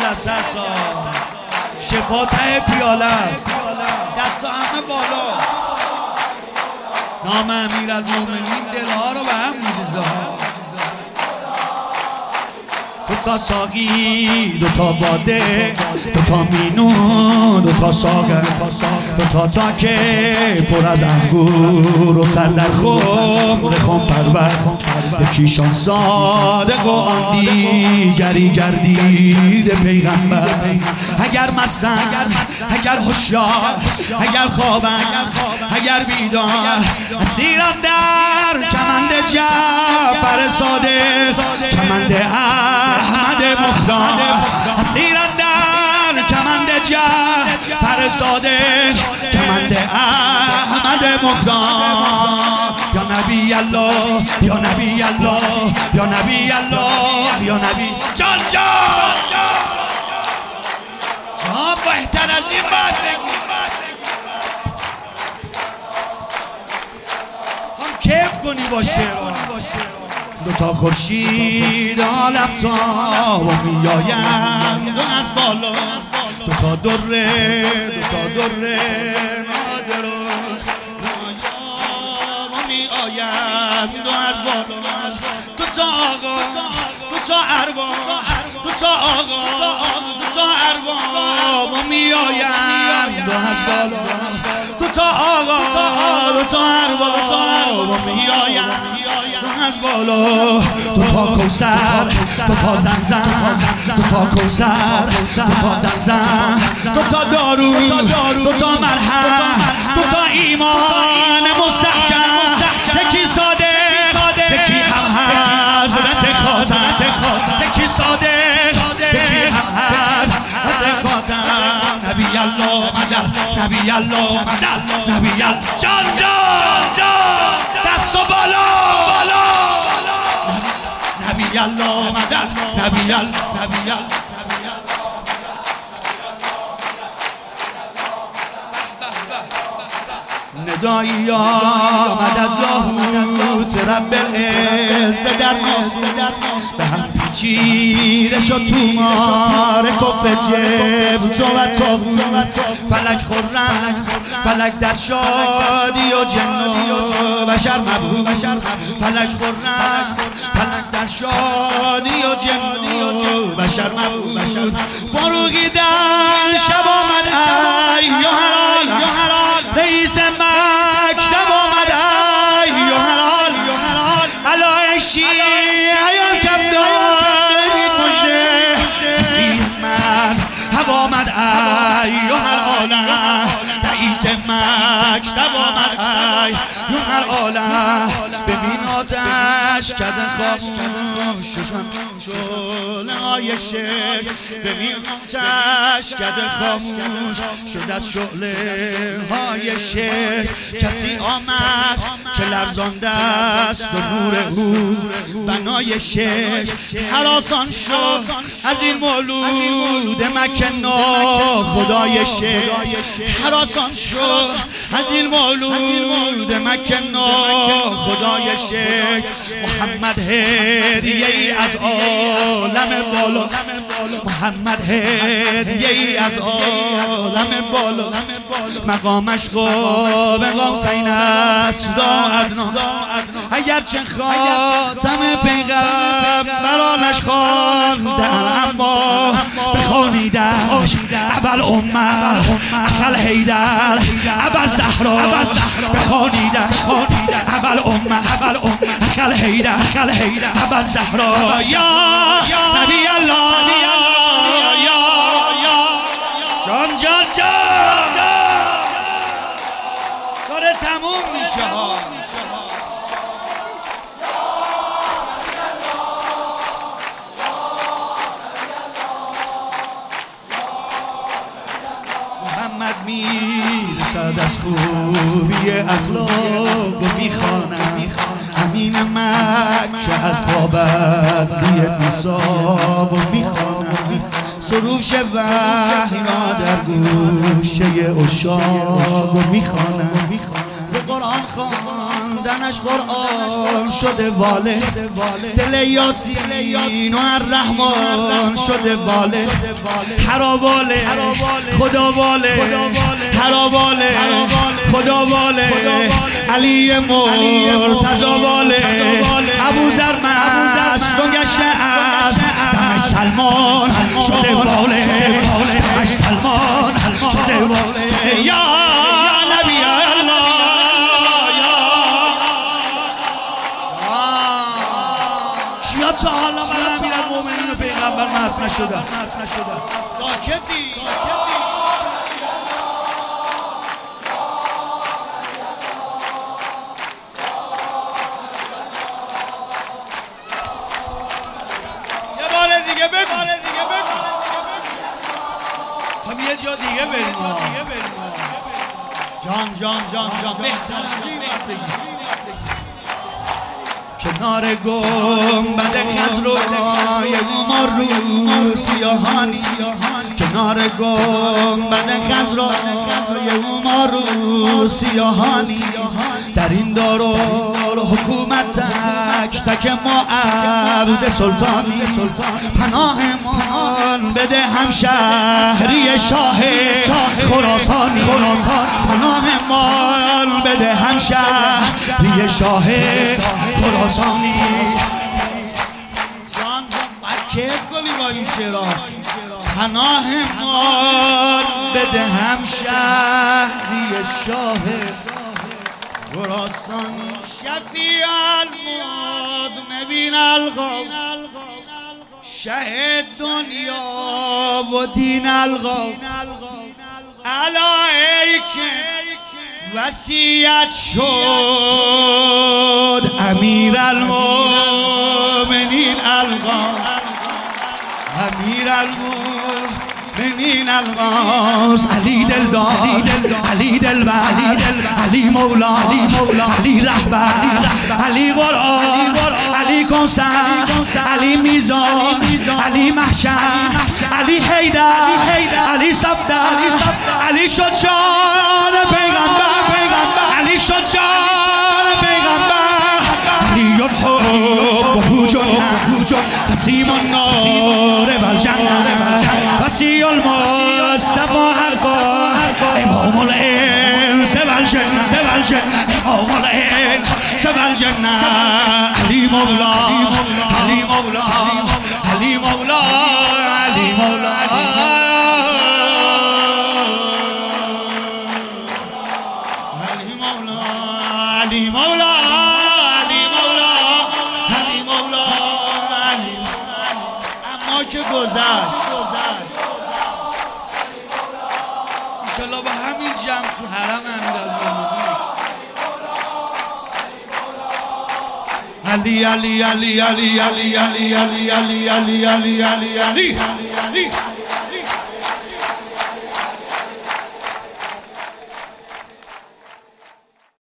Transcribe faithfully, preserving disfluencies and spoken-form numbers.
از سر ساز شفا ته پیاله است دست همه بالا نام امیرالمومنین دلها رو به هم می‌ریزه دو تا ساقی دو تا باده دو تا مینون دو تا ساغر دو تا تاکه پر از انگور و سر در خمر خم پرور یکیشان صادق و آن دیگری گردید پیغمبر اگر مستن اگر هوشیار اگر خوابن اگر بیدار اسیرم در کمند جعفر صادق کمند احمد مختار اسیرم در کمند جعفر صادق کمند احمد مختار یا نبی الله یا نبی الله یا نبی الله یا نبی جان جان جان بهتر از این باید بگی هم کیف کنی با شعرها دو تا خورشید عالم تا و میآیند از بالا دو تا دره دو تا دره نادر و نایاب و میآیند از بالا دو تا آقا دو تا ارباب دو تا آقا دو تا ارباب و میآیند از بالا دو تا آقا دو تا ارباب و میآیند از بالا دو تا کوثر دو تا زمزم دو تا کوثر دو تا زمزم دو تا دارو دو تا مرهم دو تا ایمان مستحکم یکی صادق یکی هم حضرت خاتم یکی صادق یکی هم حضرت خاتم نبی الله مدد نبی الله مدد نبی الله جان جان دست و بالا نبی الله مدد نبی الله نبی الله ندایی آمد از لاهوت رب العزت در ناسوت به هم پیچیده شد تو مار کف جبت و تابوت فلک خرم فلک در شادی و جن و بشر مبهوت فلک خرم فلک در شادی و جن و بشر مبهوت فروغیدن شب آمد ای یا حلال رئیس مکتب آمد ای یا حلال علای شیعیان کفدار مجده اسیر مذهب آمد ای یا حلال رئیس مکتب آمد ای یا حلال ببین آتش کده خاموش شدن شعله های شرک ببین آتش کده خاموش شد از شعله های شرک کسی آمد که لرزانده است و نور او بنای شرک هراسان شد از این مولود مکه نا خدای شرک هراسان شد از این مولود مکه نا خدای شرک محمد هدیه ای از عالم بالا محمد هدیه ای از عالم بالا مقامش قاب قوسین است دا ادنا اگرچه خاتم پیغمبرانش خواندن اما بخوانیدش اول امه اخل حیدر اول زهرا بخوانیدش اول امه اخل حیدر اول زهرا یا نبی الله جان جان جان داره تموم میشه ها محمد میرسد از خوبی اخلاق و میخوانم امین مکه از پابندی نصاب و میخوانم سروش وحی را در گوشه عشاق و میخوانم قرآن خواندنش قرآن شده واله، دل یاسین و الرحمن شده واله، حراواله خدا واله، حراواله خدا واله، علی مرتضی واله، ابوذر مست و گشته است دمش سلمان شده واله، دمش سلمان شده واله. یا نبی الله کیا تا حالا من امیرالمومنین و پیغمبر مست نشدن؟ ساکتی دیگه بگو خب یه جا دیگه بریم جان جان جان جان بهتر از این وقت بگیم کنار گنبد خضرای ما رو سیاهانی، کنار گنبد خضرای ما رو سیاهانی، در این دارالحکومت تک تک ما عبد سلطانی، پناهمان بده همشهری شاه خراسانی، پناهمان بده همشهری شاه خراسانی. جان کیف کنی با این شعرها. پناهمان بده همشهری شاه خراسانی، شفیع المذنبین الغوث، شه دنیا و دین الغوث، علیک وصیت شد امیر المؤمنین الغوث، امیر المؤمنین الغوث، علی دلدار، علی دلبر، علی مولا، علی رهبر، علی قرآن، علی کنسر، علی میزان، علی محشر، علی حیدر، علی صفدر، علی شد جان پیغمبر، علی شد جان پیغمبر، علی الحب جنة قسیم النار والجنة، وسیع المصطفى حقا امام الانس والجنة، امام الانس والجنة، علی مولا، علی مولا، علی مولا، علی مولا، علی مولا، علی مولا، علی مولا، علی مولا، علی مولا. اما که گذشت انشالله با همین جمع تو حرم امیرالمومنین علی علی علی علی علی علی علی علی علی علی علی علی علی